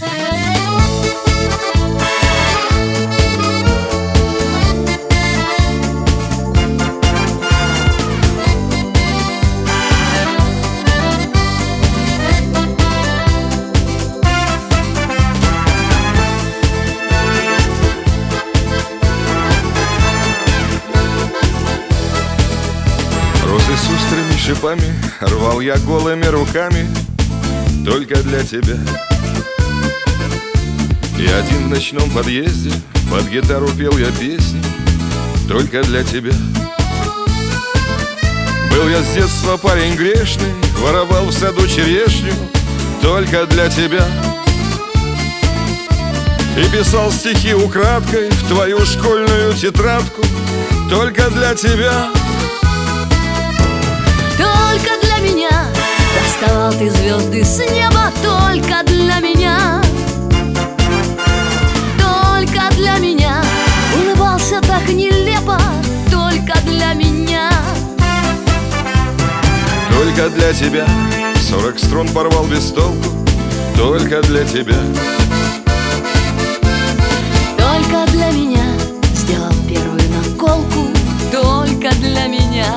Розы с острыми шипами рвал я голыми руками только для тебя. И один в ночном подъезде под гитару пел я песни только для тебя. Был я с детства парень грешный, воровал в саду черешню только для тебя. И писал стихи украдкой в твою школьную тетрадку только для тебя. Только для меня доставал ты звезды с неба, только для меня. Только для меня улыбался так нелепо, только для меня. Только для тебя 40 струн порвал без толку, только для тебя. Только для меня сделал первую наколку, только для меня.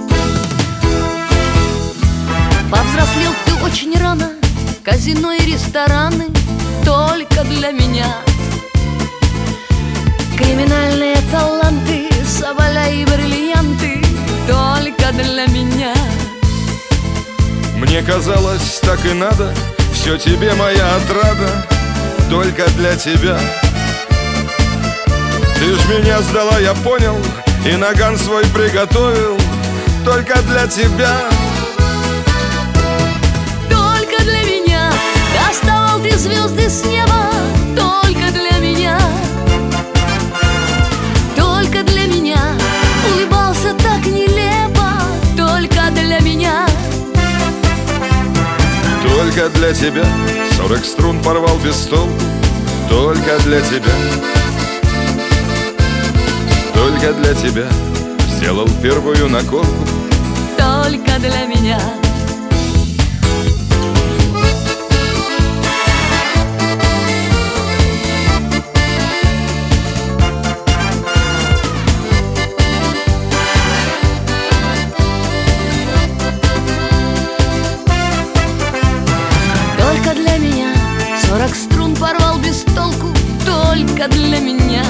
Повзрослел ты очень рано, казино и рестораны только для меня. Криминальные таланты, соболя и бриллианты только для меня. Мне казалось, так и надо, все тебе моя отрада, только для тебя. Ты ж меня сдала, я понял, и наган свой приготовил только для тебя. Только для меня доставал ты звезды с неба, только для меня. Только для меня улыбался так нелепо, только для меня. Только для тебя 40 струн порвал без толку, только для тебя. Только для тебя сделал первую наколку, только для меня. Только для меня 40 струн порвал без толку, только для меня.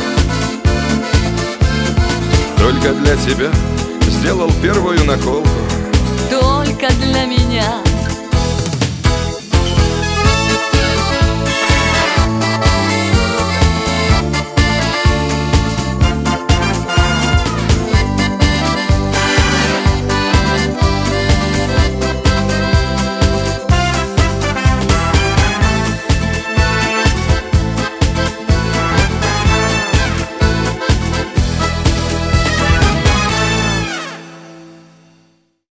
Только для тебя сделал первую наколку, только для меня.